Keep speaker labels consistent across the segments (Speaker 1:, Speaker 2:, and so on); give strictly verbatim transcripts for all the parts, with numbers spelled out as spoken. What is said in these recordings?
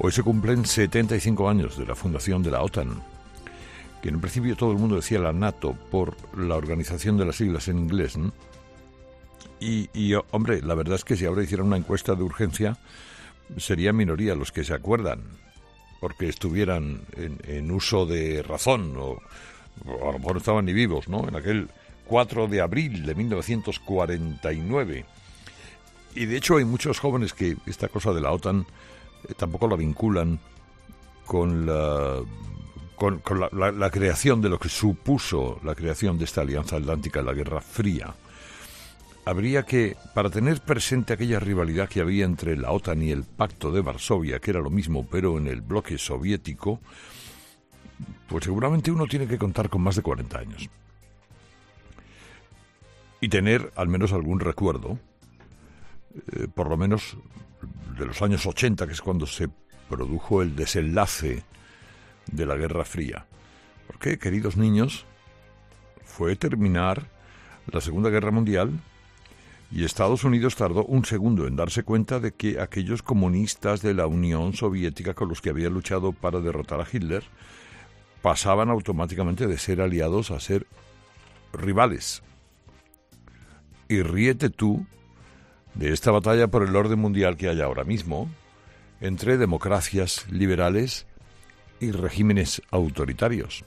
Speaker 1: Hoy se cumplen setenta y cinco años de la fundación de la OTAN, que en principio todo el mundo decía la NATO por la organización de las siglas en inglés, ¿no? Y, y, hombre, la verdad es que si ahora hicieran una encuesta de urgencia, sería minoría los que se acuerdan, porque estuvieran en, en uso de razón, o, o a lo mejor no estaban ni vivos, ¿no? En aquel cuatro de abril de mil novecientos cuarenta y nueve. Y de hecho hay muchos jóvenes que esta cosa de la OTAN eh, tampoco la vinculan con la... con, con la, la, la creación de lo que supuso la creación de esta alianza atlántica en la Guerra Fría. Habría que, para tener presente aquella rivalidad que había entre la OTAN y el Pacto de Varsovia, que era lo mismo pero en el bloque soviético, pues seguramente uno tiene que contar con más de cuarenta años. Y tener al menos algún recuerdo, eh, por lo menos de los años ochenta, que es cuando se produjo el desenlace de la Guerra Fría. Porque, queridos niños, fue terminar la Segunda Guerra Mundial y Estados Unidos tardó un segundo en darse cuenta de que aquellos comunistas de la Unión Soviética con los que había luchado para derrotar a Hitler pasaban automáticamente de ser aliados a ser rivales. Y ríete tú de esta batalla por el orden mundial que hay ahora mismo entre democracias liberales y regímenes autoritarios.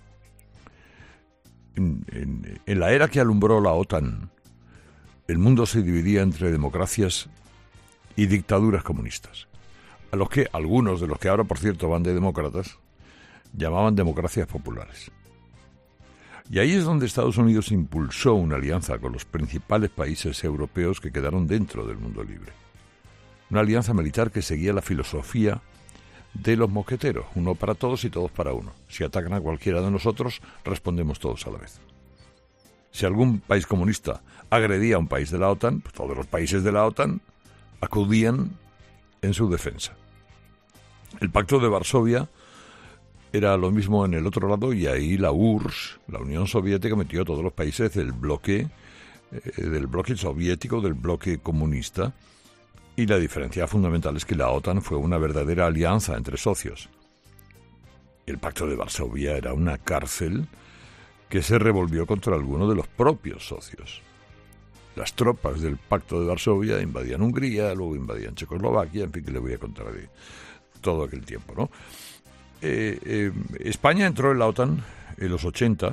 Speaker 1: En, en, en la era que alumbró la OTAN, el mundo se dividía entre democracias y dictaduras comunistas, a los que algunos de los que ahora, por cierto, van de demócratas, llamaban democracias populares. Y ahí es donde Estados Unidos impulsó una alianza con los principales países europeos que quedaron dentro del mundo libre. Una alianza militar que seguía la filosofía de los mosqueteros, uno para todos y todos para uno. Si atacan a cualquiera de nosotros, respondemos todos a la vez. Si algún país comunista agredía a un país de la OTAN, pues todos los países de la OTAN acudían en su defensa. El Pacto de Varsovia era lo mismo en el otro lado, y ahí la U R S S, la Unión Soviética, metió a todos los países del bloque, eh, del bloque soviético, del bloque comunista, y la diferencia fundamental es que la OTAN fue una verdadera alianza entre socios. El Pacto de Varsovia era una cárcel que se revolvió contra alguno de los propios socios. Las tropas del Pacto de Varsovia invadían Hungría, luego invadían Checoslovaquia, en fin, que le voy a contar de todo aquel tiempo, ¿no? Eh, eh, España entró en la OTAN en los ochenta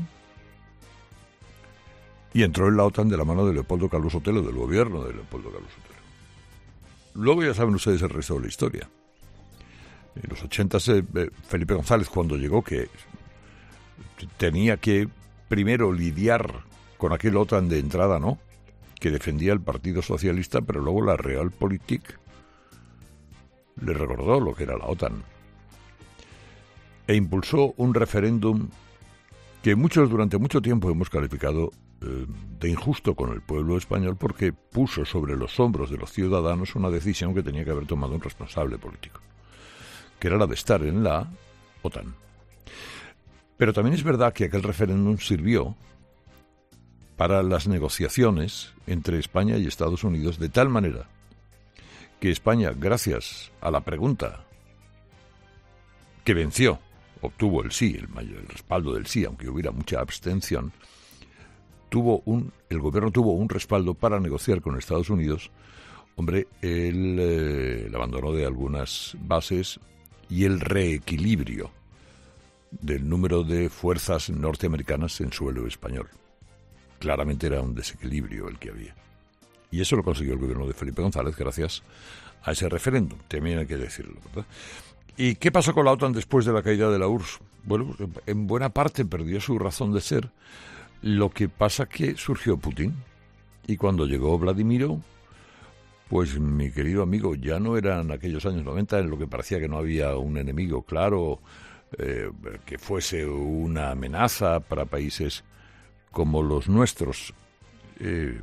Speaker 1: y entró en la OTAN de la mano de Leopoldo Calvo Sotelo, del gobierno de Leopoldo Calvo Sotelo. Luego ya saben ustedes el resto de la historia. En los ochenta eh, Felipe González, cuando llegó, que tenía que primero lidiar con aquel OTAN de entrada, ¿no?, que defendía el Partido Socialista, pero luego la Realpolitik le recordó lo que era la OTAN e impulsó un referéndum que muchos durante mucho tiempo hemos calificado eh, de injusto con el pueblo español, porque puso sobre los hombros de los ciudadanos una decisión que tenía que haber tomado un responsable político, que era la de estar en la OTAN. Pero también es verdad que aquel referéndum sirvió para las negociaciones entre España y Estados Unidos, de tal manera que España, gracias a la pregunta que venció, obtuvo el sí, el, mayor, el respaldo del sí, aunque hubiera mucha abstención, tuvo un, el gobierno tuvo un respaldo para negociar con Estados Unidos, hombre, el, eh, el abandono de algunas bases y el reequilibrio del número de fuerzas norteamericanas en suelo español. Claramente era un desequilibrio el que había. Y eso lo consiguió el gobierno de Felipe González gracias a ese referéndum, también hay que decirlo, ¿verdad? ¿Y qué pasó con la OTAN después de la caída de la U R S S? Bueno, en buena parte perdió su razón de ser. Lo que pasa que surgió Putin, y cuando llegó Vladimiro, pues mi querido amigo, ya no eran aquellos años noventa en lo que parecía que no había un enemigo claro, eh, que fuese una amenaza para países como los nuestros. Eh,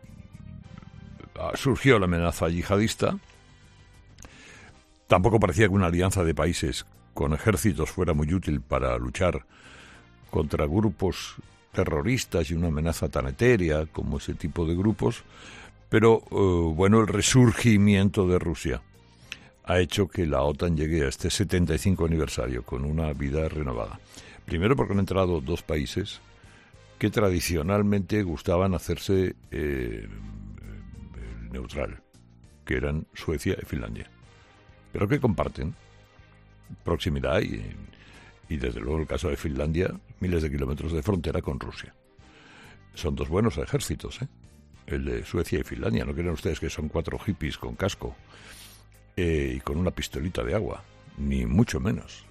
Speaker 1: surgió la amenaza yihadista. Tampoco parecía que una alianza de países con ejércitos fuera muy útil para luchar contra grupos terroristas y una amenaza tan etérea como ese tipo de grupos. Pero, uh, bueno, el resurgimiento de Rusia ha hecho que la OTAN llegue a este setenta y cinco aniversario con una vida renovada. Primero porque han entrado dos países que tradicionalmente gustaban hacerse eh, neutral, que eran Suecia y Finlandia, pero que comparten proximidad y, y desde luego el caso de Finlandia, miles de kilómetros de frontera con Rusia. Son dos buenos ejércitos, ¿eh? El de Suecia y Finlandia. No creen ustedes que son cuatro hippies con casco eh, y con una pistolita de agua, ni mucho menos.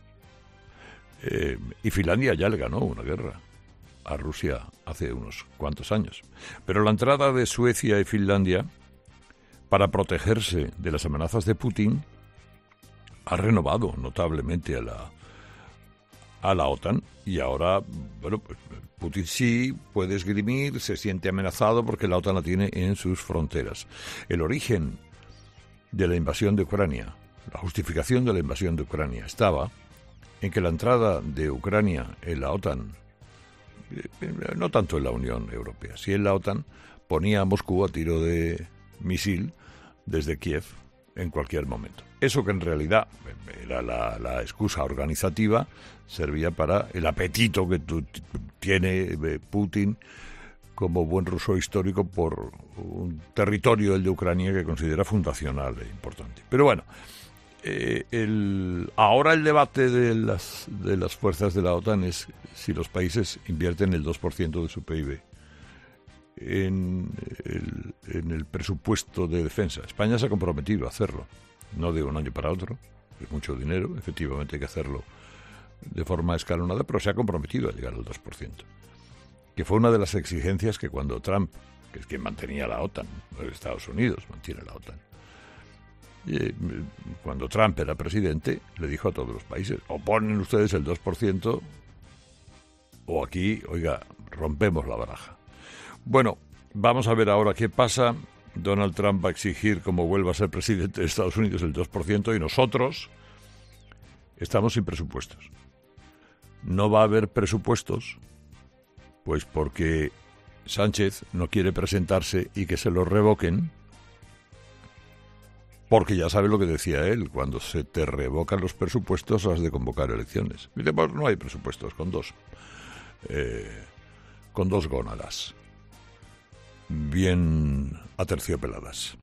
Speaker 1: Eh, y Finlandia ya le ganó una guerra a Rusia hace unos cuantos años. Pero la entrada de Suecia y Finlandia para protegerse de las amenazas de Putin ha renovado notablemente a la a la OTAN, y ahora, bueno, pues Putin sí puede esgrimir, se siente amenazado porque la OTAN la tiene en sus fronteras. El origen de la invasión de Ucrania, la justificación de la invasión de Ucrania estaba en que la entrada de Ucrania en la OTAN, no tanto en la Unión Europea, sí en la OTAN, ponía a Moscú a tiro de misil desde Kiev en cualquier momento. Eso que en realidad era la, la excusa organizativa, servía para el apetito que tu, tiene Putin como buen ruso histórico por un territorio, el de Ucrania, que considera fundacional e importante. Pero bueno, eh, el, ahora el debate de las, de las fuerzas de la OTAN es si los países invierten el dos por ciento de su P I B en el, en el presupuesto de defensa. España se ha comprometido a hacerlo, no de un año para otro, es mucho dinero, efectivamente hay que hacerlo de forma escalonada, pero se ha comprometido a llegar al dos por ciento, que fue una de las exigencias que cuando Trump, que es quien mantenía la OTAN, Estados Unidos mantiene la OTAN, y cuando Trump era presidente, le dijo a todos los países, o ponen ustedes el dos por ciento, o aquí, oiga, rompemos la baraja. Bueno, vamos a ver ahora qué pasa. Donald Trump va a exigir, como vuelva a ser presidente de Estados Unidos, el dos por ciento, y nosotros estamos sin presupuestos. No va a haber presupuestos, pues porque Sánchez no quiere presentarse y que se lo revoquen, porque ya sabe lo que decía él, cuando se te revocan los presupuestos has de convocar elecciones. Dice, pues no hay presupuestos, con dos, eh, con dos gónadas bien aterciopeladas.